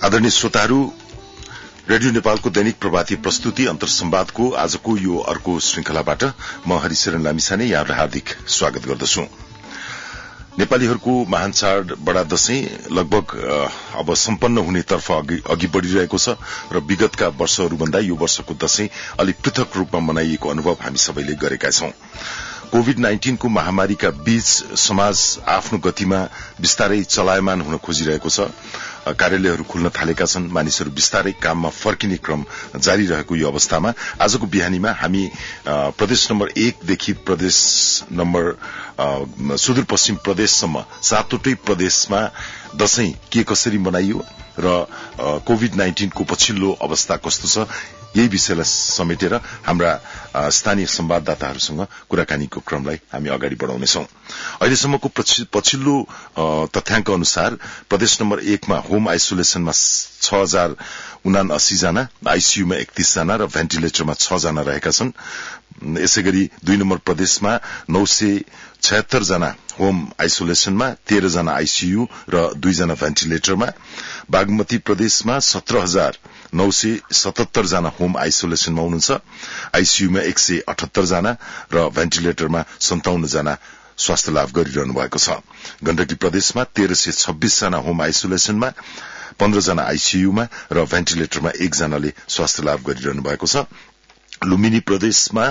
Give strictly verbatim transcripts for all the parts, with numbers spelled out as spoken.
आदरणीय श्रोताहरू, रेडियो नेपालको दैनिक प्रभाती प्रस्तुति अन्तर्संवादको आजको यो अर्को श्रृंखलाबाट म हरिशरण लामिछाने यहाँलाई हार्दिक स्वागत गर्दछु। नेपालीहरूको महान चाड बडा दशैं लगभग अब सम्पन्न हुनेतर्फ अघि बढ़िरहेको छ र विगतका वर्षहरूभन्दा यो वर्षको दशैं अलिक पृथक रूपमा मनाइएको अनुभव हामी सबैले गरेका छौं। कोभिड नाइन्टीन को महामारीका बीच समाज आफ्नो गतिमा बिस्तारै चलायमान हुन खोजिरहेको छ। कार्यालयहरू खुल्न थालेका छन्, मानिसहरू बिस्तारै काममा फर्किने क्रम जारी रहेको यो अवस्थामा आजको बिहानीमा हामी प्रदेश नम्बर एकदेखि प्रदेश नम्बर सुदूरपश्चिम प्रदेशसम्म सातवटै प्रदेशमा दशैं के कसरी मनाइयो र कोभिड नाइन्टीन को पछिल्लो अवस्था कस्तो छ, यही विषयलाई समेटेर हाम्रा स्थानीय संवाददाताहरूसँग कुराकानीको क्रमलाई हामी अगाडि बढ़ाउनेछौं। अहिलेसम्मको पछिल्लो तथ्याङ्क अनुसार प्रदेश नम्बर एकमा होम आइसोलेसनमा छ हजार उनासी जना, आईसीयूमा एकतीस जना र भेन्टिलेटरमा छ जना रहेका छन्। यसैगरी दुई नम्बर प्रदेशमा नौ सय छयत्तर जना होम आइसोलेसनमा, तेह्र जना आईसीयू र दुई जना भेन्टिलेटरमा। बागमती प्रदेशमा सत्र हजार नौ सय सतहत्तर जना होम आइसोलेसनमा हुनुहुन्छ, आईसीयूमा एक सय अठहत्तर जना र भेन्टिलेटरमा सन्ताउन्न जना स्वास्थ्य लाभ गरिरहनु भएको छ। गण्डकी प्रदेशमा तेह्र सय छब्बीस जना होम आइसोलेसनमा, पन्ध्र जना आईसीयूमा र भेन्टिलेटरमा एकजनाले स्वास्थ्य लाभ गरिरहनु भएको छ। लुम्बिनी प्रदेशमा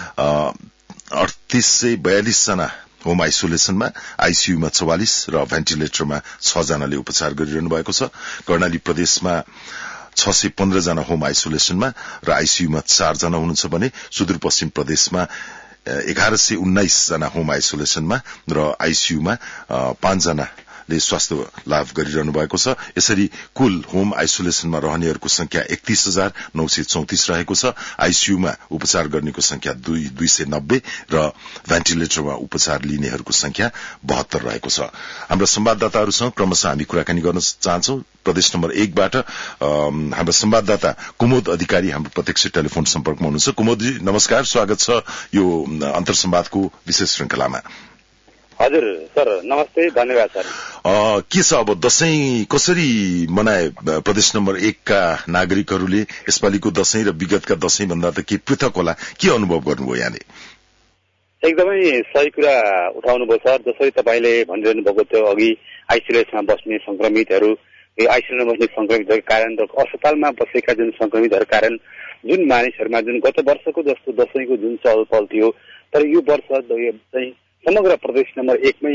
अडतीस सय बयालिस जना होम आइसोलेसनमा, आईसीयूमा चौवालिस र भेन्टिलेटरमा छ जनाले उपचार गरिरहनु भएको छ। कर्णाली प्रदेशमा छ सय पन्ध्र जना होम आइसोलेसनमा र आईसीयूमा चार जना हुनुहुन्छ भने सुदूरपश्चिम प्रदेशमा एघार सय उन्नाइस जना होम आइसोलेसनमा र आईसीयूमा पाँच जनाले स्वास्थ्य लाभ गरिरहनु भएको छ। यसरी कुल होम आइसोलेसनमा रहनेहरूको संख्या एकतीस हजार नौ सय चौतिस रहेको छ। आईसीयूमा उपचार गर्नेको संख्या दुई दुई सय नब्बे र भेन्टिलेटरमा उपचार लिनेहरूको संख्या बहत्तर रहेको छ। हाम्रा संवाददाताहरूसँग क्रमशः हामी कुराकानी गर्न चाहन्छौं। प्रदेश नम्बर एकबाट हाम्रा संवाददाता कुमोद अधिकारी हाम्रो प्रत्यक्ष टेलिफोन सम्पर्कमा हुनुहुन्छ। कुमोदजी नमस्कार, स्वागत छ यो अन्तर्संवादको विशेष श्रृंखलामा। हजुर सर, नमस्ते, धन्यवाद सर। के छ अब दशैं कसरी मनाए प्रदेश नम्बर एकका नागरिकहरूले? यसपालिको दशैं र विगतका दशैं भन्दा त के पृथक होला, के अनुभव गर्नुभयो यहाँले? एकदमै सही कुरा उठाउनुभयो सर। जसरी तपाईँले भनिरहनु भएको थियो अघि, आइसोलेसनमा बस्ने संक्रमितहरू, आइसोलेसनमा बस्ने संक्रमितहरूको कारण र अस्पतालमा बसेका जुन संक्रमितहरूको कारण जुन मानिसहरूमा जुन गत वर्षको जस्तो दशैंको जुन चहल पहल थियो, तर यो वर्ष चाहिँ समग्र प्रदेश नम्बर एकमै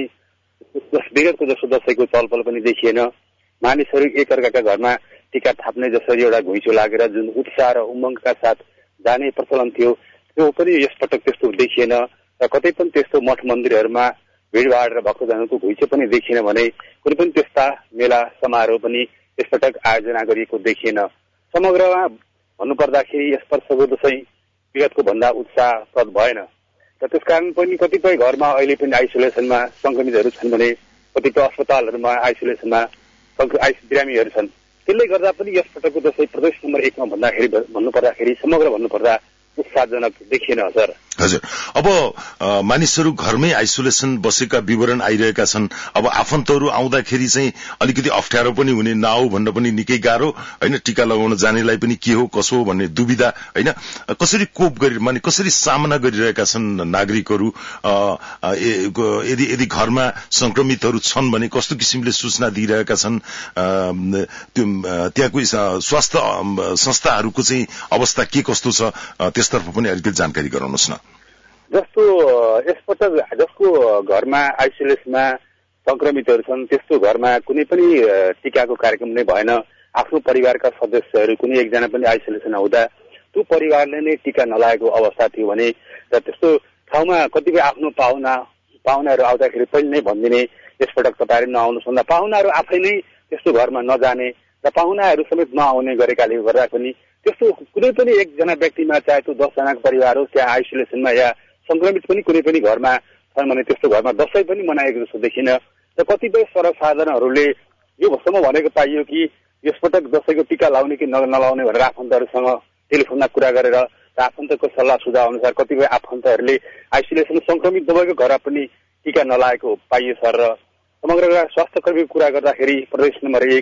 विगतको जस्तो दशैंको चहलपहल पनि देखिएन। मानिसहरू एकअर्काका घरमा टीका थाप्ने जसरी एउटा घुइँचो लागेर जुन उत्साह र उमङ्गका साथ जाने प्रचलन थियो, त्यो पनि यसपटक त्यस्तो देखिएन र कतै पनि त्यस्तो मठ मन्दिरहरूमा भिडभाड र भक्तजनको घुइँचो पनि देखिएन भने कुनै पनि त्यस्ता मेला समारोह पनि यसपटक आयोजना गरिएको देखिएन। समग्रमा भन्नुपर्दाखेरि यस वर्षको दशैं विगतको भन्दा उत्साहप्रद भएन र त्यसकारण पनि कतिपय घरमा अहिले पनि आइसोलेसनमा संक्रमितहरू छन् भने कतिपय अस्पतालहरूमा आइसोलेसनमा बिरामीहरू छन्। त्यसले गर्दा पनि यसपटकको दशैं प्रदेश नम्बर एकमा भन्दाखेरि भन्नुपर्दाखेरि समग्र भन्नुपर्दा उत्साहजनक देखिएन सर। हजुर, अब मानिसहरू घरमै आइसोलेसन बसेका विवरण आइरहेका छन्। अब आफन्तहरू आउँदाखेरि चाहिँ अलिकति अप्ठ्यारो पनि हुने, नआऊ भन्न पनि निकै गाह्रो होइन, टीका लगाउन जानेलाई पनि के हो कसो हो भन्ने दुविधा होइन। कसरी कोप गरि माने कसरी सामना गरिरहेका छन् नागरिकहरू? यदि यदि घरमा संक्रमितहरू छन् भने कस्तो किसिमले सूचना दिइरहेका छन्? त्यहाँको स्वास्थ्य संस्थाहरूको चाहिँ अवस्था के कस्तो छ, त्यसतर्फ पनि अलिकति जानकारी गराउनुहोस् न। जस्तो यसपटक जसको घरमा आइसोलेसनमा संक्रमितहरू छन् त्यस्तो घरमा कुनै पनि टीकाको कार्यक्रम नै भएन। आफ्नो परिवारका सदस्यहरू कुनै एकजना पनि आइसोलेसन हुँदा त्यो परिवारले नै टीका नलागेको अवस्था थियो भने र त्यस्तो ठाउँमा कतिपय आफ्नो पाहुना पाहुनाहरू आउँदाखेरि पहिले नै भनिदिने यसपटक तपाईँहरू नआउनुहोस् भन्दा पाहुनाहरू आफै नै त्यस्तो घरमा नजाने र पाहुनाहरू समेत नआउने गरेकाले गर्दा पनि त्यस्तो कुनै पनि एकजना व्यक्तिमा चाहे त्यो दसजनाको परिवार होस् त्यहाँ आइसोलेसनमा या संक्रमित पनि कुनै पनि घरमा छन् भने त्यस्तो घरमा दशैं पनि मनाएको जस्तो देखिन र कतिपय सर्वसाधारणहरूले यो भसम्म भनेको पाइयो कि यसपटक दशैंको टीका लाउने कि नलाउने भनेर आफन्तहरूसँग टेलिफोनमा कुरा गरेर आफन्तको सल्लाह सुझाव अनुसार कतिपय आफन्तहरूले आइसोलेसन संक्रमित नभएको घर पनि टीका नलागेको पाइयो सर। र समग्र स्वास्थ्य कर्मीको कुरा गर्दाखेरि प्रदेश नम्बर एक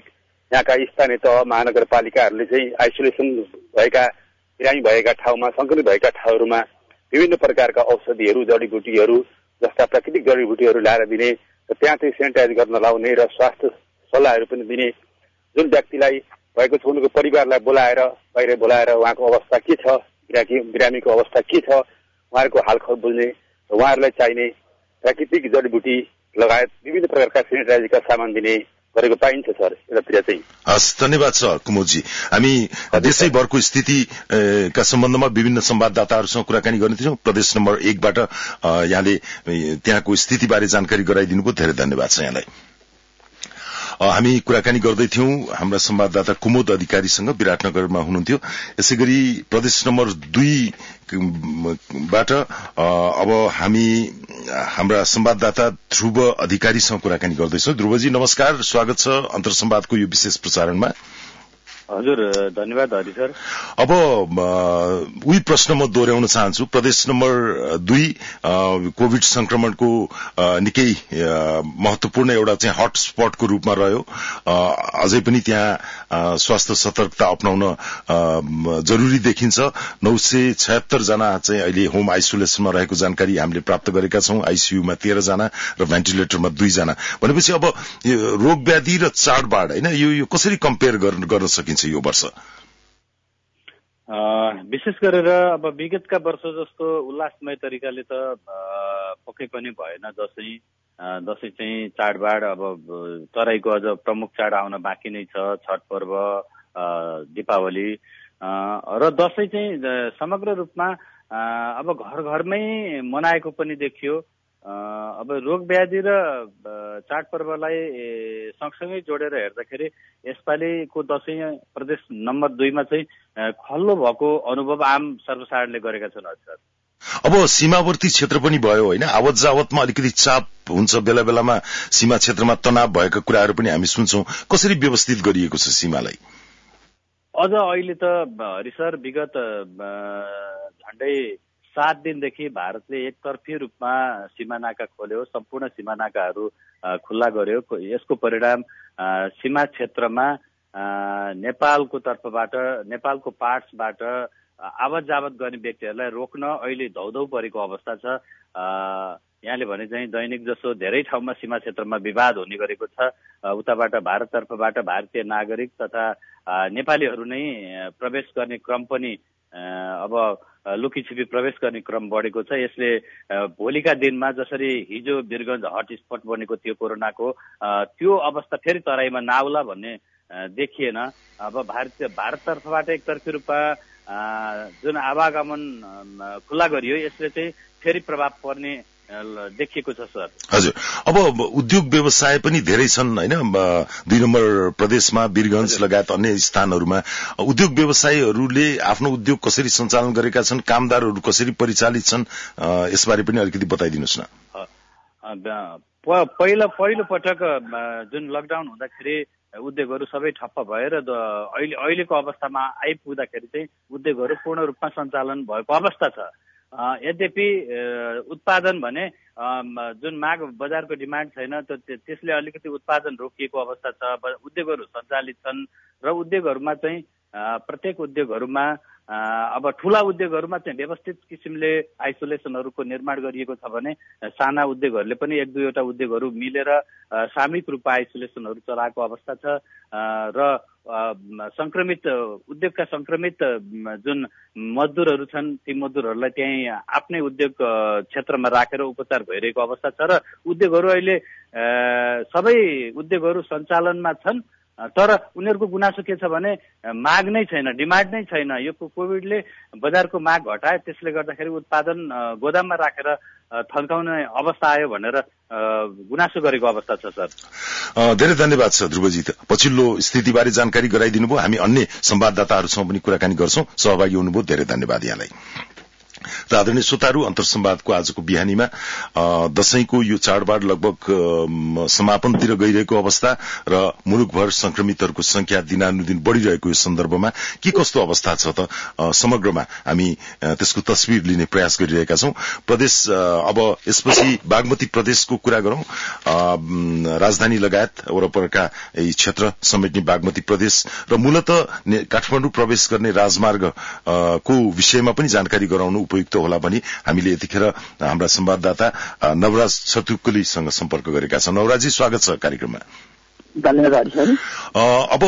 यहाँका स्थानीय तह महानगरपालिकाहरूले चाहिँ आइसोलेसन भएका बिरामी भएका ठाउँमा संक्रमित भएका ठाउँहरूमा विभिन्न प्रकारका औषधिहरू जडीबुटीहरू जस्ता प्राकृतिक जडीबुटीहरू ल्याएर दिने र त्यहाँ चाहिँ सेनिटाइज गर्न लाउने र स्वास्थ्य सल्लाहहरू पनि दिने जुन व्यक्तिलाई भएको छ उनको परिवारलाई बोलाएर बाहिर बोलाएर उहाँको अवस्था के छ बिरामीको अवस्था के छ उहाँहरूको हालखबर बुझ्ने र उहाँहरूलाई चाहिने प्राकृतिक जडीबुटी लगायत विभिन्न प्रकारका सेनिटाइजरका सामान दिने गरेको पाइन्छ सर यतातिर चाहिँ। हस्, धन्यवाद छ कुमुदजी। हामी देशैभरको स्थितिका सम्बन्धमा विभिन्न संवाददाताहरूसँग कुराकानी गर्ने थियौं। प्रदेश नम्बर एकबाट यहाँले त्यहाँको स्थितिबारे जानकारी गराइदिनुभयो, धेरै धन्यवाद छ यहाँलाई। हामी कुराकानी गर्दै थियौं हाम्रा संवाददाता कुमुद अधिकारीसँग, विराटनगरमा हुनुहुन्थ्यो। यसैगरी प्रदेश नम्बर दुई बाट अब हामी हाम्रा संवाददाता ध्रुव अधिकारीसँग कुराकानी गर्दैछौं। ध्रुवजी नमस्कार, स्वागत छ अन्तर संवादको यो विशेष प्रसारणमा। हजुर, धन्यवाद हरि सर। अब उही प्रश्न म दोहोर्याउन चाहन्छु। प्रदेश नम्बर दुई कोभिड संक्रमणको निकै महत्वपूर्ण एउटा चाहिँ हट स्पटको रूपमा रह्यो। अझै पनि त्यहाँ स्वास्थ्य सतर्कता अपनाउन जरुरी देखिन्छ। नौ सय छयत्तर जना चाहिँ अहिले होम आइसोलेसनमा रहेको जानकारी हामीले प्राप्त गरेका छौं। आइसीयूमा तेह्र जना र भेन्टिलेटरमा दुई जना। भनेपछि अब रोग व्याधि र चाडबाड हैन यो यो कसरी कम्पेयर गर्न सकिन्छ यो वर्ष? विशेष गरेर अब विगतका वर्ष जस्तो उल्लासमय तरिकाले त पक्कै पनि भएन। दशैं दशैं चाहिँ चाडबाड अब तराईको अझ प्रमुख चाड आउन बाँकी नै छ, छठ पर्व, दीपावली र दशैं चाहिँ समग्र रूपमा अब घर घरमै मनाएको पनि देखियो। अब रोग व्याधि र चाडपर्वलाई सँगसँगै जोडेर हेर्दाखेरि यसपालिको दशैं प्रदेश नम्बर दुईमा चाहिँ खल्लो भएको अनुभव आम सर्वसाधारणले गरेका छन्। सर अब सीमावर्ती क्षेत्र पनि भयो होइन, आवत जावतमा अलिकति चाप हुन्छ, बेला बेलामा सीमा क्षेत्रमा तनाव भएका कुराहरू पनि हामी सुन्छौं। कसरी व्यवस्थित गरिएको छ सीमालाई? अझ अहिले त हरि सर विगत झण्डै सात दिनदेखि भारतले एकतर्फी रूपमा सीमानाका खोल्यो, सम्पूर्ण सीमानाकाहरू खुल्ला गर्यो। यसको परिणाम सीमा क्षेत्रमा नेपालको तर्फबाट, नेपालको पार्ट्सबाट आवत जावत गर्ने व्यक्तिहरूलाई रोक्न अहिले धौधौ परेको अवस्था छ। यहाँले भने चाहिँ दैनिक जसो धेरै ठाउँमा सीमा क्षेत्रमा विवाद हुने गरेको छ। उताबाट भारततर्फबाट भारतीय नागरिक तथा नेपालीहरू नै प्रवेश गर्ने क्रम पनि अब लुकीछिपी प्रवेश गर्ने क्रम बढेको छ। यसले भोलिका दिनमा जसरी हिजो वीरगञ्ज हटस्पट बनेको थियो कोरोनाको, त्यो अवस्था फेरि तराईमा नआउला भन्ने देखिएन। अब भारतीय भारततर्फबाट एकतर्फी रूपमा जुन आवागमन खुल्ला गरियो यसले चाहिँ फेरि प्रभाव पर्ने देखिएको छ। सर हजुर, अब उद्योग व्यवसाय पनि धेरै छन् होइन, दुई नम्बर प्रदेशमा वीरगञ्ज लगायत अन्य स्थानहरूमा उद्योग व्यवसायीहरूले आफ्नो उद्योग कसरी सञ्चालन गरेका छन्, कामदारहरू कसरी परिचालित छन्, यसबारे पनि अलिकति बताइदिनुहोस् न। पहिलो पहिलो पटक जुन लकडाउन हुँदाखेरि उद्योगहरू सबै ठप्प भएर अहिले अहिलेको अवस्थामा आइपुग्दाखेरि चाहिँ उद्योगहरू पूर्ण रूपमा सञ्चालन भएको अवस्था छ। यद्यपि उत्पादन भने जुन माग बजारको डिमान्ड छैन त्यसले अलिकति उत्पादन रोकिएको अवस्था छ। उद्योगहरू सञ्चालित छन् र उद्योगहरूमा चाहिँ प्रत्येक उद्योगहरूमा अब ठूला उद्योगहरूमा चाहिँ व्यवस्थित किसिमले आइसोलेसनहरूको निर्माण गरिएको छ भने साना उद्योगहरूले पनि एक दुईवटा उद्योगहरू मिलेर सामूहिक रूपमा आइसोलेसनहरू चलाएको अवस्था छ र संक्रमित उद्योगका संक्रमित जुन मजदुरहरू छन् ती मजदुरहरूलाई त्यही आफ्नै उद्योग क्षेत्रमा राखेर उपचार भइरहेको अवस्था छ र उद्योगहरू अहिले सबै उद्योगहरू सञ्चालनमा छन्। तर उनीहरूको गुनासो के छ भने माग नै छैन, डिमान्ड नै छैन। यो कोभिडले बजारको माग घटायो, त्यसले गर्दाखेरि उत्पादन गोदाममा राखेर थन्काउने अवस्था आयो भनेर गुनासो गरेको अवस्था छ। सर धेरै धन्यवाद छ ध्रुवजी, पछिल्लो स्थितिबारे जानकारी गराइदिनु भयो। हामी अन्य संवाददाताहरूसँग पनि कुराकानी गर्छौं, सहभागी हुनुभयो, धेरै धन्यवाद यहाँलाई। र आदरणीय श्रोताहरू, अन्तर्संवादको आजको बिहानीमा दशैंको यो चाडबाड लगभग समापनतिर गइरहेको अवस्था र मुलुकभर संक्रमितहरूको संख्या दिनानुदिन बढ़िरहेको यो सन्दर्भमा के कस्तो अवस्था छ त समग्रमा हामी त्यसको तस्बिर लिने प्रयास गरिरहेका छौं। प्रदेश अब यसपछि बागमती प्रदेशको कुरा गरौं। राजधानी लगायत वरपरका यी क्षेत्र समेट्ने बागमती प्रदेश र मूलतः काठमाडौँ प्रवेश गर्ने राजमार्गको विषयमा पनि जानकारी गराउनु उपयुक्त होला भनी हामीले यतिखेर हाम्रा संवाददाता नवराज छतुक्कुलीसँग सम्पर्क गरेका छौं। नवराजी, स्वागत छ कार्यक्रममा। धन्यवाद सर। अब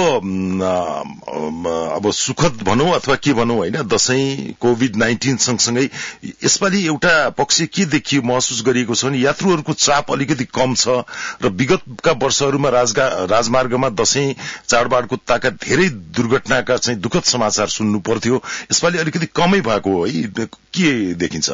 अब सुखद भनौं अथवा के भनौं हैन, दशैं कोभिड नाइन्टीन सँगसँगै यसपालि एउटा पक्ष के देखियो महसुस गरिएको छ भने यात्रुहरूको चाप अलिकति कम छ र विगतका वर्षहरूमा राजमार्गमा दशैं चाडबाडको ताका धेरै दुर्घटनाका चाहिँ दुःखद समाचार सुन्नु पर्थ्यो। यसपालि अलिकति कमै भएको हो है, के देखिन्छ?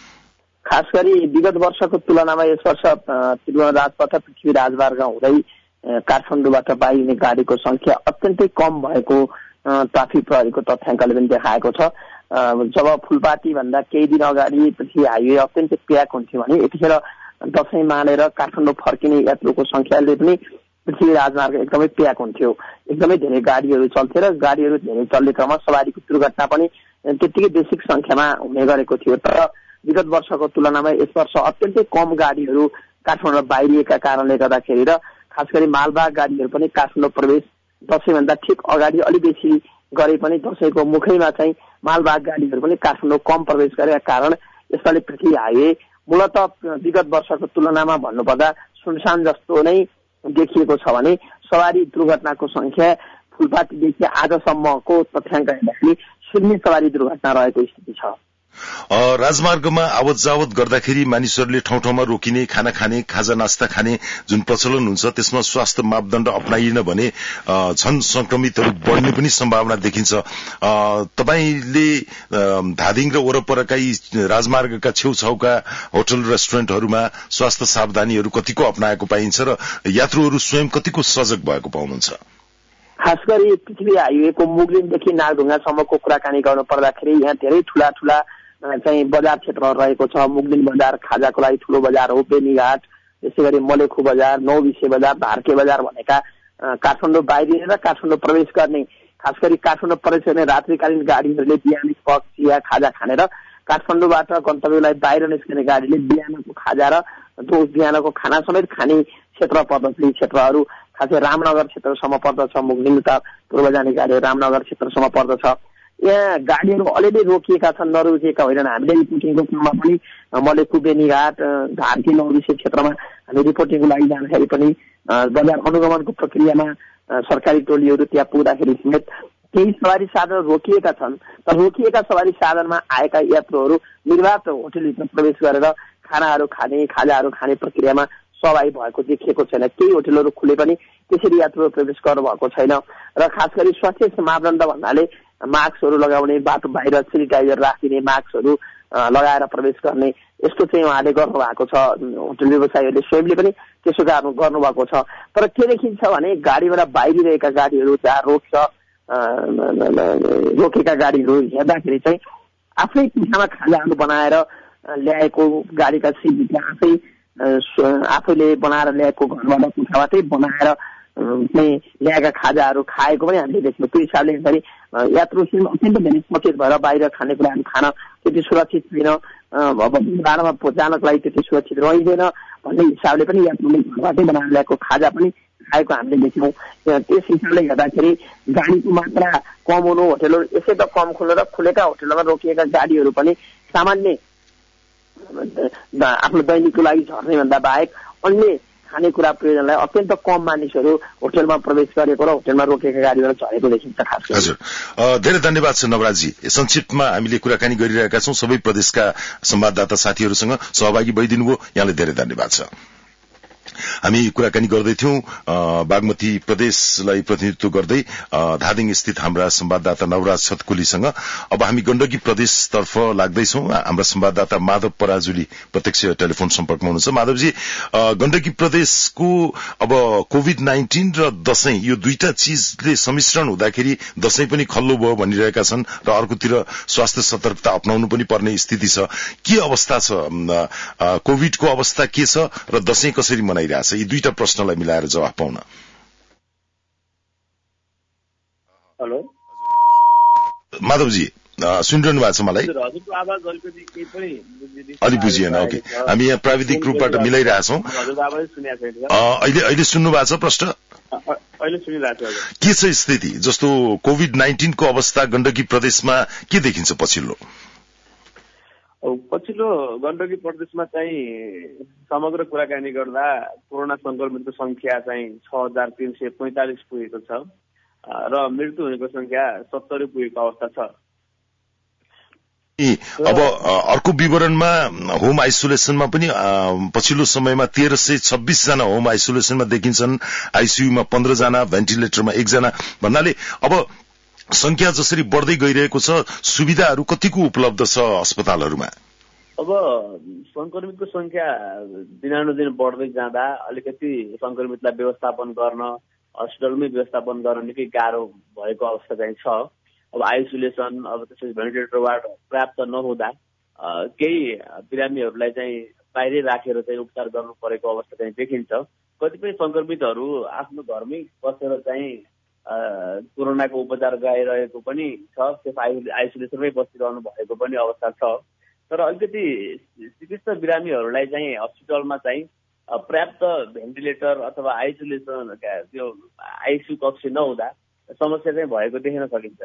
खास गरी विगत वर्षको तुलनामा यस वर्ष त्रिभुवन राजपथ पृथ्वी राजमार्ग हुँदै काठमाडौँबाट बाहिरिने गाडीको संख्या अत्यन्तै कम भएको ट्राफिक प्रहरीको तथ्याङ्कले पनि देखाएको छ। जब फुलपाती भन्दा केही दिन अगाडि पृथ्वी हाइवे अत्यन्तै प्याक हुन्थ्यो भने यतिखेर दशैं मानेर काठमाडौँ फर्किने यात्रुको संख्याले पनि पृथ्वी राजमार्ग एकदमै प्याक हुन्थ्यो। एकदमै धेरै गाडीहरू चल्थे र गाडीहरू धेरै चल्ने क्रममा सवारीको दुर्घटना पनि त्यतिकै बेसिक संख्यामा हुने गरेको थियो। तर विगत वर्षको तुलनामा यस वर्ष अत्यन्तै कम गाडीहरू काठमाडौँ बाहिरिएका कारणले गर्दाखेरि र खास गरी मालवाहक गाडीहरू पनि काठमाडौँ प्रवेश दशैंभन्दा ठिक अगाडि अलि बेसी गरे पनि दशैंको मुखैमा चाहिँ मालवाहक गाडीहरू पनि काठमाडौँ कम प्रवेश गरेका कारण यसपालि पृथ्वी हाइवे मूलत विगत वर्षको तुलनामा भन्नुपर्दा सुनसान जस्तो नै देखिएको छ भने सवारी दुर्घटनाको संख्या फुलपातीदेखि आजसम्मको तथ्याङ्क हेर्दाखेरि शून्य सवारी दुर्घटना रहेको स्थिति छ। राजमार्गमा आवत जावत गर्दाखेरि मानिसहरूले ठाउँ ठाउँमा रोकिने, खाना खाने, खाजा नास्ता खाने जुन प्रचलन हुन्छ त्यसमा स्वास्थ्य मापदण्ड अपनाइएन भने झन संक्रमितहरू बढ्ने पनि सम्भावना देखिन्छ। तपाईले धादिङ र वरपरका यी राजमार्गका छेउछाउका होटल रेस्टुरेन्टहरूमा स्वास्थ्य सावधानीहरू कतिको अपनाएको पाइन्छ र यात्रुहरू स्वयं कतिको सजग भएको पाउनुहुन्छ? खास गरी पृथ्वी हाइवेको मुगलिनदेखि नागढुङ्गासम्मको कुराकानी गर्नु पर्दाखेरि यहाँ धेरै ठूला ठूला चाहिँ बजार क्षेत्रहरू रहेको छ। मुगलिन बजार खाजाको लागि ठूलो बजार हो, बेनीघाट, त्यसै गरी मलेखु बजार, नौबिसे बजार, धार्के बजार भनेका काठमाडौँ बाहिरिने र काठमाडौँ प्रवेश गर्ने, खास गरी काठमाडौँ प्रवेश गर्ने रात्रिकालीन गाडीहरूले बिहान पक चिया खाजा खाने र काठमाडौँबाट गन्तव्यलाई बाहिर निस्कने गाडीले बिहानको खाजा र बिहानको खाना समेत खाने क्षेत्र पर्दछ। यी क्षेत्रहरू खासै रामनगर क्षेत्रसम्म पर्दछ। मुगलिनका पूर्व जाने गाडीहरू रामनगर क्षेत्रसम्म पर्दछ। यहाँ गाडीहरू अलिअलि रोकिएका छन्, नरोकिएका होइनन्। हामीले रिपोर्टिङको क्रममा पनि मलेखु, बेनीघाट, धार्के, नौबिसे क्षेत्रमा हामी रिपोर्टिङको लागि जाँदाखेरि पनि बजार अनुगमनको प्रक्रियामा सरकारी टोलीहरू त्यहाँ पुग्दाखेरि समेत केही सवारी साधन रोकिएका छन्। तर रोकिएका सवारी साधनमा आएका यात्रुहरू निर्वाध होटलभित्र प्रवेश गरेर खानाहरू खाने, खाजाहरू खाने प्रक्रियामा सहभागी भएको देखिएको छैन। केही होटलहरू खुले पनि त्यसरी यात्रुहरू प्रवेश गर्नुभएको छैन। र खास गरी स्वास्थ्य मापदण्ड भन्नाले मास्कहरू लगाउने, बाटो बाहिर सेनिटाइजर राखिने, मास्कहरू लगाएर प्रवेश गर्ने, यस्तो चाहिँ उहाँले गर्नुभएको छ। होटल व्यवसायीहरूले स्वयंले पनि त्यसो गर्नुभएको छ। तर के देखिन्छ भने गाडीबाट बाहिरिरहेका गाडीहरू जहाँ रोक्छ रोकेका गाडीहरू हेर्दाखेरि चाहिँ आफ्नै पिठामा खाजाहरू बनाएर ल्याएको, गाडीका सिटभित्र आफै आफैले बनाएर ल्याएको, घरबाट कोठाबाटै बनाएर चाहिँ ल्याएका खाजाहरू खाएको पनि हामीले देख्यौँ। त्यो हिसाबले हेर्दाखेरि यात्रु अत्यन्त धेरै सचेत भएर बाहिर खानेकुराहरू खान त्यति सुरक्षित छैन, अब बाटोमा जानको लागि त्यति सुरक्षित रहिँदैन भन्ने हिसाबले पनि यात्रुले घरबाटै बनाएर ल्याएको खाजा पनि खाएको हामीले देख्यौँ। त्यस हिसाबले हेर्दाखेरि गाडीको मात्रा कम हुनु, होटलहरू यसै त कम खुल्नु र खुलेका होटलमा रोकिएका गाडीहरू पनि सामान्य आफ्नो दैनिकको लागि झर्ने भन्दा बाहेक अन्य खानेकुरा प्रयोजनलाई अत्यन्त कम मानिसहरू होटलमा प्रवेश गरेको र होटलमा रोकेका गाडीबाट झरेको देखिन्छ। खास गरी हजुर, धेरै धन्यवाद छ नवराजी। संक्षिप्तमा हामीले कुराकानी गरिरहेका छौं सबै प्रदेशका संवाददाता साथीहरूसँग सहभागी भइदिनु भयो, यहाँलाई धेरै धन्यवाद छ। हामी कुराकानी गर्दैथ्यौं बागमती प्रदेशलाई प्रतिनिधित्व गर्दै धादिङ स्थित हाम्रा संवाददाता नवराज छतकुलीसँग। अब हामी गण्डकी प्रदेशतर्फ लाग्दैछौं। हाम्रा संवाददाता माधव पराजुली प्रत्यक्ष टेलिफोन सम्पर्कमा हुनुहुन्छ। माधवजी, गण्डकी प्रदेशको अब कोभिड नाइन्टीन र दशैं यो दुईटा चीजले सम्मिश्रण हुँदाखेरि दशैं पनि खल्लो भयो भनिरहेका छन् र अर्कोतिर स्वास्थ्य सतर्कता अपनाउनु पनि पर्ने स्थिति छ। के अवस्था छ, कोभिडको अवस्था के छ र दशैं कसरी मनाइरहेछ? यी दुईटा प्रश्नलाई मिलाएर जवाफ पाउन। हेलो माधवजी, सुनिरहनु भएको छ मलाई? हजुरको आवाज अलिकति केही पनि अलि बुझिएन। ओके, हामी यहाँ प्राविधिक रूपबाट मिलाइरहेछौँ। अहिले अहिले सुन्नु भएको छ प्रश्न? अहिले सुनिरहेको छ। के छ स्थिति? जस्तो कोभिड नाइन्टीन को अवस्था गण्डकी प्रदेशमा के देखिन्छ पछिल्लो? पछिल्लो गण्डकी प्रदेशमा चाहिँ समग्र कुराकानी गर्दा कोरोना संक्रमितको संख्या चाहिँ छ हजार तीन सय पैंतालिस पुगेको छ र मृत्यु हुनेको संख्या सत्तरी पुगेको अवस्था छ। अब अर्को विवरणमा होम आइसोलेसनमा पनि पछिल्लो समयमा तेह्र सय छब्बीस जना होम आइसोलेसनमा देखिन्छन्, आइसियूमा पन्ध्र जना, भेन्टिलेटरमा एकजना भन्नाले अब संख्या जसरी बढ्दै गइरहेको छ, सुविधाहरू कतिको उपलब्ध छ अस्पतालहरूमा? अब संक्रमितको संख्या दिनानुदिन बढ्दै जाँदा अलिकति संक्रमितलाई व्यवस्थापन गर्न, हस्पिटलमै व्यवस्थापन गर्न निकै गाह्रो भएको अवस्था चाहिँ छ। अब आइसोलेसन, अब त्यसपछि भेन्टिलेटर वार्ड पर्याप्त नहुँदा केही बिरामीहरूलाई चाहिँ बाहिरै राखेर चाहिँ उपचार गर्नु परेको अवस्था चाहिँ देखिन्छ। कतिपय संक्रमितहरू आफ्नो घरमै बसेर चाहिँ कोरोनाको उपचार गराइरहेको पनि छ, त्यस आइसोलेसनमै बसिरहनु भएको पनि अवस्था छ। तर अलिकति चिकित्सक बिरामीहरूलाई चाहिँ हस्पिटलमा चाहिँ पर्याप्त भेन्टिलेटर अथवा आइसोलेसन त्यो आइसियू कक्ष नहुँदा समस्या चाहिँ भएको देखिन सकिन्छ।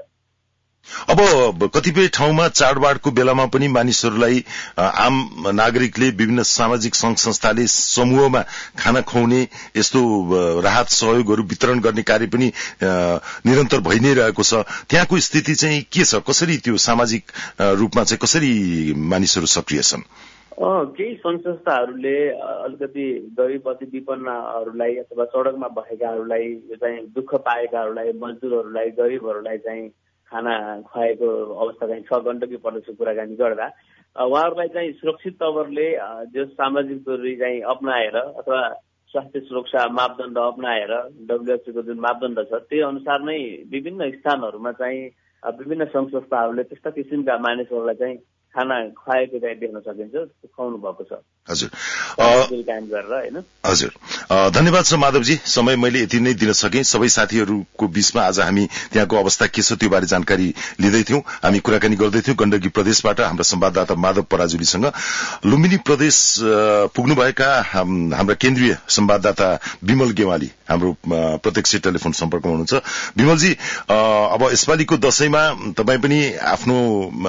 अब कतिपय ठाउँमा चाडबाडको बेलामा पनि मानिसहरूलाई आम नागरिकले विभिन्न सामाजिक संघ संस्थाले समूहमा खाना खुवाउने यस्तो राहत सहयोगहरू वितरण गर्ने कार्य पनि निरन्तर भइ नै रहेको छ। त्यहाँको स्थिति चाहिँ के छ? कसरी त्यो सामाजिक रूपमा चाहिँ कसरी मानिसहरू सक्रिय छन्? केही संघ संस्थाहरूले अलिकति गरिब अति विपन्नहरूलाई अथवा सड़कमा भएकाहरूलाई चाहिँ दुःख पाएकाहरूलाई, मजदुरहरूलाई, गरिबहरूलाई चाहिँ खाना खुवाएको अवस्था चाहिँ छ। गण्डकी प्रदेशको कुराकानी गर्दा उहाँहरूलाई चाहिँ सुरक्षित तवरले जो सामाजिक दूरी चाहिँ अप्नाएर अथवा स्वास्थ्य सुरक्षा मापदण्ड अप्नाएर डब्ल्युएचओको जुन मापदण्ड छ त्यही अनुसार नै विभिन्न स्थानहरूमा चाहिँ विभिन्न संघ संस्थाहरूले त्यस्ता किसिमका मानिसहरूलाई चाहिँ खाना खुवाएको चाहिँ देख्न सकिन्छ, खुवाउनु भएको छ। हजुर कायम गरेर हैन। हजुर, धन्यवाद छ माधवजी। समय मैले यति नै दिन सके। सबै साथीहरूको बीचमा आज हामी त्यहाँको अवस्था के छ त्यो बारे जानकारी लिँदै थियौं। हामी कुराकानी गर्दै थियौं गण्डकी प्रदेशबाट हाम्रा संवाददाता माधव पराजुलीसँग। लुम्बिनी प्रदेश पुग्नुभएका हाम्रा केन्द्रीय संवाददाता विमल गेवाली हाम्रो प्रत्यक्ष टेलिफोन सम्पर्कमा हुनुहुन्छ। विमलजी, अब यसपालिको दशैंमा तपाईँ पनि आफ्नो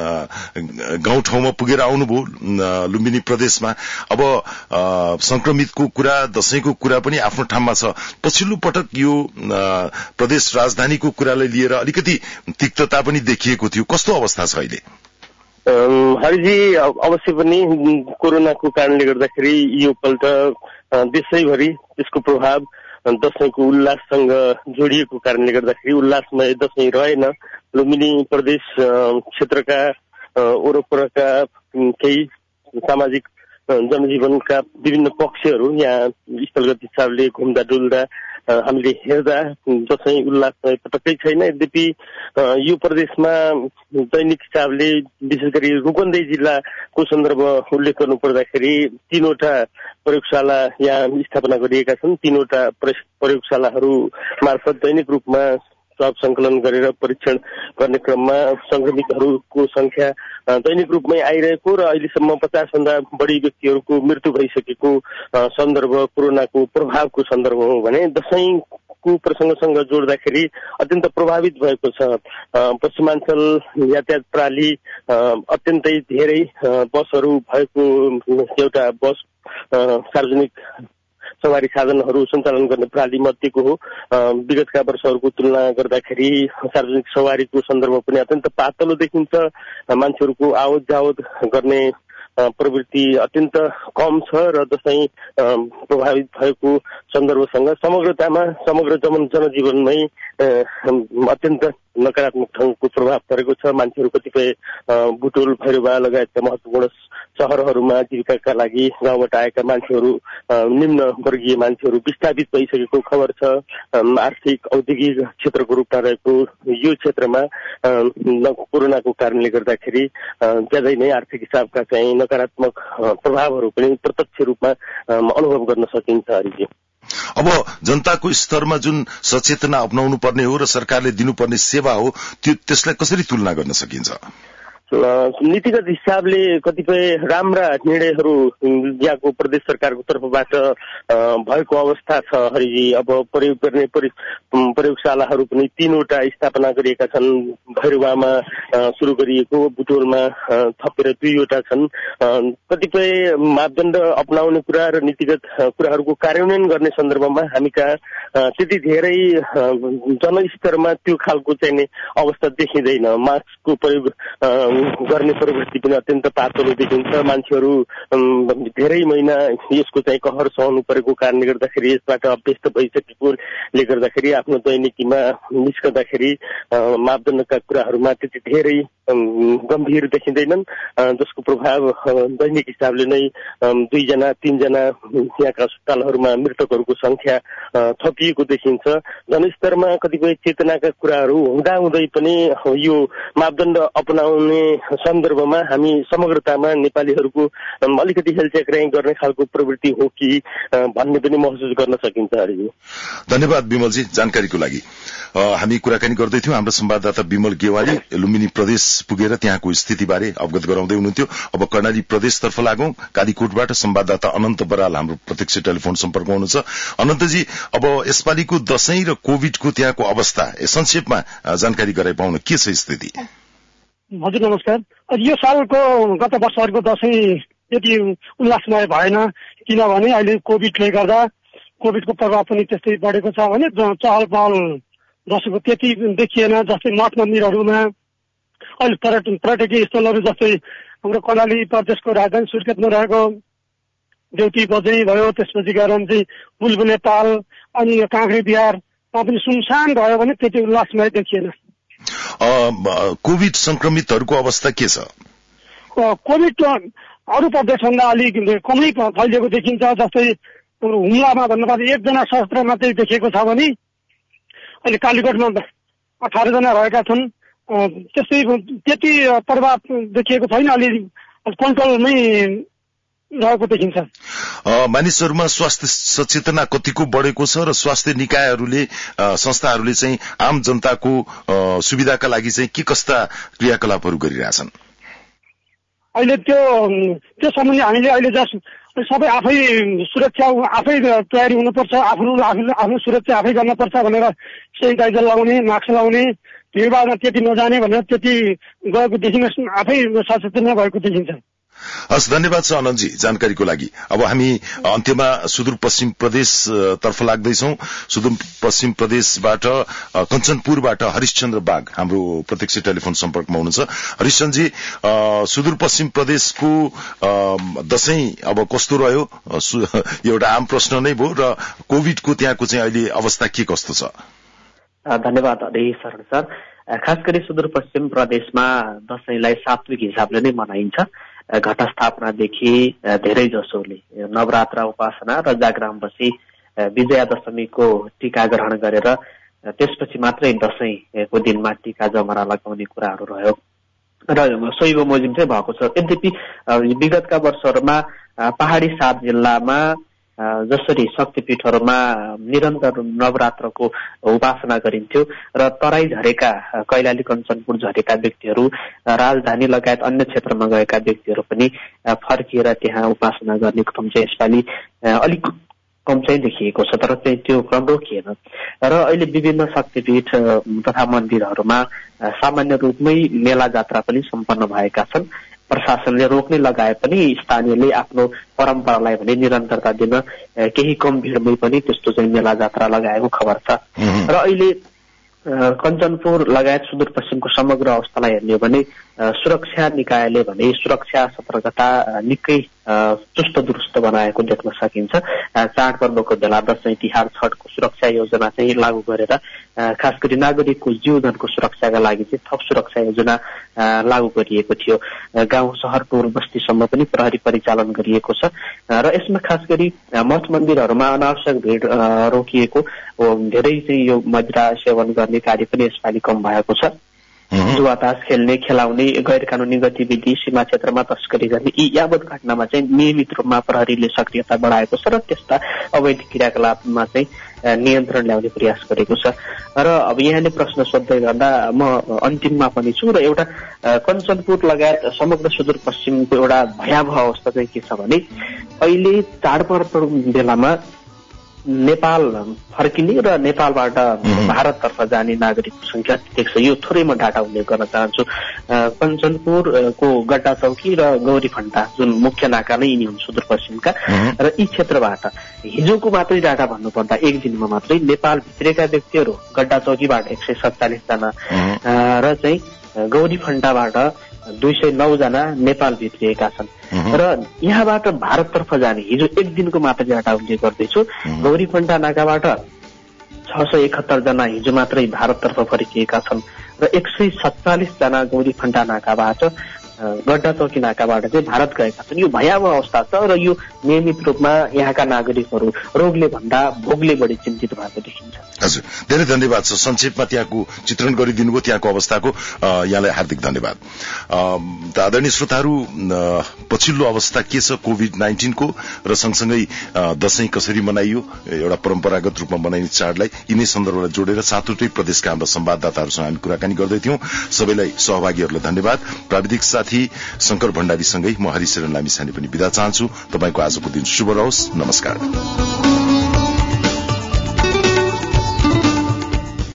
गाउँठाउँमा पुगेर आउनुभयो लुम्बिनी प्रदेशमा। अब संक्रमितको कुरा, दशैंको कुरा पनि आफ्नो ठाउँमा छ। पछिल्लो पटक यो प्रदेश राजधानीको कुरालाई लिएर अलिकति तिक्तता पनि देखिएको थियो। कस्तो अवस्था छ अहिले? हरिजी, अवश्य पनि कोरोनाको कारणले गर्दाखेरि यो पल्ट देशैभरि त्यसको प्रभाव दशैंको उल्लाससँग जोडिएको कारणले गर्दाखेरि उल्लासमय दशैं रहेन। लुम्बिनी प्रदेश क्षेत्रका वरपरका केही सामाजिक जनजीवनका विभिन्न पक्षहरू यहाँ स्थलगत हिसाबले घुम्दा डुल्दा हामीले हेर्दा दशैं उल्लासमय पटक्कै छैन। यद्यपि यो प्रदेशमा दैनिक हिसाबले विशेष गरी रूपन्देही जिल्लाको सन्दर्भ उल्लेख गर्नु पर्दाखेरि तीनवटा प्रयोगशाला यहाँ स्थापना गरिएका छन्। तीनवटा प्रयोगशालाहरू मार्फत दैनिक रूपमा स्वाब संकलन गरेर परीक्षण गर्ने क्रममा संक्रमितहरूको संख्या दैनिक रूपमै आइरहेको र अहिलेसम्म पचास भन्दा बढी व्यक्तिहरूको मृत्यु भइसकेको सन्दर्भ कोरोनाको प्रभावको सन्दर्भ हो भने दशैंको प्रसंगसँग जोड्दाखेरि अत्यन्त प्रभावित भएको छ। पश्चिमाञ्चल यातायात प्रणाली अत्यन्तै धेरै बसहरू भएको एउटा बस सार्वजनिक सवारी साधनहरू सञ्चालन गर्ने प्रणाली मध्येको हो। विगतका वर्षहरूको तुलना गर्दाखेरि सार्वजनिक सवारीको सन्दर्भ पनि अत्यन्त पातलो देखिन्छ। मान्छेहरूको आवत जावत गर्ने प्रवृत्ति अत्यन्त कम छ र दसैँ प्रभावित भएको सन्दर्भसँग समग्रतामा समग्र जनजीवनमै अत्यन्त नकारात्मक ढङ्गको प्रभाव परेको छ। मान्छेहरू कतिपय बुटोल भैरवा लगायतका महत्वपूर्ण शहरहरूमा जीविकाका लागि गाउँबाट आएका मान्छेहरू निम्न वर्गीय मान्छेहरू विस्थापित भइसकेको खबर छ। आर्थिक औद्योगिक क्षेत्रको रूपमा रहेको यो क्षेत्रमा कोरोनाको कारणले गर्दाखेरि ज्यादै नै आर्थिक हिसाबका चाहिँ नकारात्मक प्रभावहरू पनि प्रत्यक्ष रूपमा अनुभव गर्न सकिन्छ। हरिजी, अब जनताको स्तरमा जुन सचेतना अपनाउनु पर्ने हो र सरकारले दिनुपर्ने सेवा हो त्यो त्यसलाई कसरी तुलना गर्न सकिन्छ? नीतिगत हिसाबले कतिपय राम्रा निर्णयहरू यहाँको प्रदेश सरकारको तर्फबाट भएको अवस्था छ। हरिजी, अब प्रयोग गर्ने प्रयोगशालाहरू पनि तीनवटा स्थापना गरिएका छन्। भैरवामा सुरु गरिएको, बुटोलमा थपेर दुईवटा छन्। कतिपय मापदण्ड अपनाउने कुरा र नीतिगत कुराहरूको कार्यान्वयन गर्ने सन्दर्भमा हामी कहाँ त्यति धेरै जनस्तरमा त्यो खालको चाहिँ अवस्था देखिँदैन। मास्कको प्रयोग गर्ने प्रवृत्ति पनि अत्यन्त पातलो देखिन्छ। मान्छेहरू धेरै महिना यसको चाहिँ कहर सहनु परेको कारणले गर्दाखेरि यसबाट अभ्यस्त भइसकेकोले गर्दाखेरि आफ्नो दैनिकीमा निस्कँदाखेरि मापदण्डका कुराहरूमा त्यति धेरै गम्भीर देखिँदैनन्, जसको प्रभाव दैनिक हिसाबले नै दुईजना तीनजना यहाँका अस्पतालहरूमा मृतकहरूको संख्या थपिएको देखिन्छ। जनस्तरमा कतिपय चेतनाका कुराहरू हुँदाहुँदै पनि यो मापदण्ड अपनाउने सन्दर्भमा हामी समग्रतामा नेपालीहरूको अलिकति हेलचेक्राइ गर्ने खालको प्रवृत्ति हो कि भन्ने पनि महसुस गर्न सकिन्छ। हरिजी, धन्यवाद विमलजी जानकारीको लागि। हामी कुराकानी गर्दैथ्यौं हाम्रो संवाददाता विमल गेवाली लुम्बिनी प्रदेश पुगेर त्यहाँको स्थितिबारे अवगत गराउँदै हुनुहुन्थ्यो। अब कर्णाली प्रदेशतर्फ लागौं। कालीकोटबाट संवाददाता अनन्त बराल हाम्रो प्रत्यक्ष टेलिफोन सम्पर्कमा हुनुहुन्छ। अनन्तजी, अब यसपालिको दशैं र कोभिडको त्यहाँको अवस्था संक्षेपमा जानकारी गराइपाउन के छ स्थिति? हजुर नमस्कार। यो सालको गत वर्षहरूको दशैं यति उल्लासमय भएन, किनभने अहिले कोभिडले गर्दा कोभिडको प्रभाव पनि त्यस्तै बढेको छ भने चहल पहल दशैंको त्यति देखिएन। जस्तै मठ मन्दिरहरूमा अहिले पर्यटन पर्यटकीय स्थलहरू जस्तै हाम्रो कर्णाली प्रदेशको राजधानी सुर्खेतमा रहेको देउती बजै भयो, त्यसपछि गएर चाहिँ बुलबुले पाल अनि काँक्रे बिहारमा पनि सुनसान भयो भने त्यति उल्लासमय देखिएन। कोभिड संक्रमितहरूको अवस्था के छ? कोभिड अरू प्रदेशभन्दा अलिक कमै फैलिएको देखिन्छ। जस्तै हुम्लामा भन्नुपर्दा एकजना सहस्त्र मात्रै देखिएको छ भने अहिले कालीकोटमा अठार जना रहेका छन्। त्यस्तै त्यति प्रभाव देखिएको छैन, अलि कन्ट्रोलमै रहेको देखिन्छ। मानिसहरूमा स्वास्थ्य सचेतना कतिको बढेको छ र स्वास्थ्य निकायहरूले संस्थाहरूले चाहिँ आम जनताको सुविधाका लागि चाहिँ के कस्ता क्रियाकलापहरू गरिरहेछन्? अहिले त्यो त्यो सम्बन्धी हामीले अहिले जस्ट सबै आफै सुरक्षा आफै तयारी हुनुपर्छ, आफ्नो आफ्नो सुरक्षा आफै गर्नुपर्छ भनेर सेनिटाइजर लगाउने, मास्क लगाउने, भिडभाडमा त्यति नजाने भनेर त्यति गएको देखिन्छ, आफै सचेतना भएको देखिन्छ। हस्, धन्यवाद छ अनन्तजी जानकारीको लागि। अब हामी अन्त्यमा सुदूरपश्चिम प्रदेश तर्फ लाग्दैछौं। सुदूरपश्चिम प्रदेशबाट कञ्चनपुरबाट हरिश्चन्द्र बाग हाम्रो प्रत्यक्ष टेलिफोन सम्पर्कमा हुनुहुन्छ। हरिश्चन्द्रजी, सुदूरपश्चिम प्रदेशको दशैं अब कस्तो रह्यो? एउटा आम प्रश्न नै भयो र कोभिडको त्यहाँको चाहिँ अहिले अवस्था के कस्तो छ? धन्यवाद अध्यक्ष शरण सर। खास गरी सुदूरपश्चिम प्रदेशमा दशैंलाई सात्विक हिसाबले नै मनाइन्छ। घटस्थापनादेखि धेरै जसोले नवरात्र उपासना र जागराम बसी विजयादशमीको टीका ग्रहण गरेर त्यसपछि मात्रै दशैंको दिनमा टीका जमरा लगाउने कुराहरू रह्यो र सोही बमोजिम चाहिँ भएको छ। यद्यपि विगतका वर्षहरूमा पहाड़ी सात जिल्लामा जसरी शक्तिपीठहरूमा निरन्तर नवरात्रको उपासना गरिन्थ्यो र तराई झरेका कैलाली कञ्चनपुर झरेका व्यक्तिहरू राजधानी लगायत अन्य क्षेत्रमा गएका व्यक्तिहरू पनि फर्किएर त्यहाँ उपासना गर्ने क्रम चाहिँ यसपालि अलिक कम चाहिँ देखिएको छ, तर चाहिँ त्यो क्रम रोकिएन र अहिले विभिन्न शक्तिपीठ तथा मन्दिरहरूमा सामान्य रूपमै मेला जात्रा पनि सम्पन्न भएका छन्। प्रशासनले रोक्ने लगाए पनि स्थानीयले आफ्नो परम्परालाई भने निरन्तरता दिन केही कम भिडमै पनि त्यस्तो चाहिँ मेला जात्रा लगाएको खबर छ र अहिले कञ्चनपुर लगायत सुदूरपश्चिमको समग्र अवस्थालाई हेर्ने हो भने सुरक्षा निकायले भने सुरक्षा सतर्कता निकै चुस्त दुरुस्त बनाएको देख्न सकिन्छ। चाडपर्वको बेला दशैं तिहार छठको सुरक्षा योजना चाहिँ लागू गरेर खास गरी नागरिकको जीवनको सुरक्षाका लागि चाहिँ थप सुरक्षा योजना लागू गरिएको थियो। गाउँ शहर टोल बस्तीसम्म पनि प्रहरी परिचालन गरिएको छ र यसमा खास गरी मठ मन्दिरहरूमा अनावश्यक भीड रोकिएको, धेरै चाहिँ यो मदिरा सेवन गर्ने कार्य पनि यसपालि कम भएको छ। जुवा तास खेल्ने, खेलाउने, गैर कानूनी गतिविधि, सीमा क्षेत्रमा तस्करी गर्ने यी यावत घटनामा चाहिँ नियमित रूपमा प्रहरीले सक्रियता बढाएको छ र त्यस्ता अवैध क्रियाकलापमा चाहिँ नियन्त्रण ल्याउने प्रयास गरेको छ। र अब यहाँले प्रश्न सोध्दै गर्दा म अन्तिममा पनि छु र एउटा कञ्चनपुर लगायत समग्र सुदूरपश्चिमको एउटा भयावह अवस्था चाहिँ के छ भने अहिले चाडपर्वको बेलामा नेपाल फर्किने र नेपालबाट भारततर्फ जाने नागरिकको संख्या देख्छ। यो थोरै म डाटा उल्लेख गर्न चाहन्छु। कञ्चनपुरको गड्डा चौकी र गौरी फन्टा जुन मुख्य नाका नै यिनी हुन् सुदूरपश्चिमका, र यी क्षेत्रबाट हिजोको मात्रै डाटा भन्नुपर्दा एक दिनमा मात्रै नेपाल भित्रेका व्यक्तिहरू गड्डा चौकीबाट एक सय सत्तालिस जना र चाहिँ गौरी फन्टाबाट दुई सय नौ जना नेपाल भित्रिएका छन्। र यहाँबाट भारततर्फ जाने हिजो एक दिनको मात्र डाटा उल्लेख गर्दैछु। गौरी फन्टा नाकाबाट छ सय एकहत्तर जना हिजो मात्रै भारततर्फ फर्किएका छन् र एक सय सत्तालिस जना गौरी फन्टा नाकाबाट गड्डा चौकी नाकाबाट चाहिँ भारत गएका छन्। यो भयावह अवस्था छ र यो नियमित रूपमा यहाँका नागरिकहरू रोगले भन्दा भोगले बढी चिन्तित भएको देखिन्छ। हजुर, धेरै धन्यवाद छ। संक्षेपमा त्यहाँको चित्रण गरिदिनु भयो, त्यहाँको अवस्थाको यहाँलाई हार्दिक धन्यवाद। आदरणीय श्रोताहरू, पछिल्लो अवस्था के छ कोभिड नाइन्टिनको र सँगसँगै दशैं कसरी मनाइयो, एउटा परम्परागत रूपमा मनाइने चाडलाई, यिनै सन्दर्भलाई जोडेर सातवटै प्रदेशका हाम्रा संवाददाताहरूसँग हामी कुराकानी गर्दैथ्यौं। सबैलाई सहभागीहरूलाई धन्यवाद। प्राविधिक साथी शंकर भण्डारीसँगै म हरिशरण लामिछाने पनि बिदा चाहन्छु। तपाईंको आजको दिन शुभ रहोस्। नमस्कार।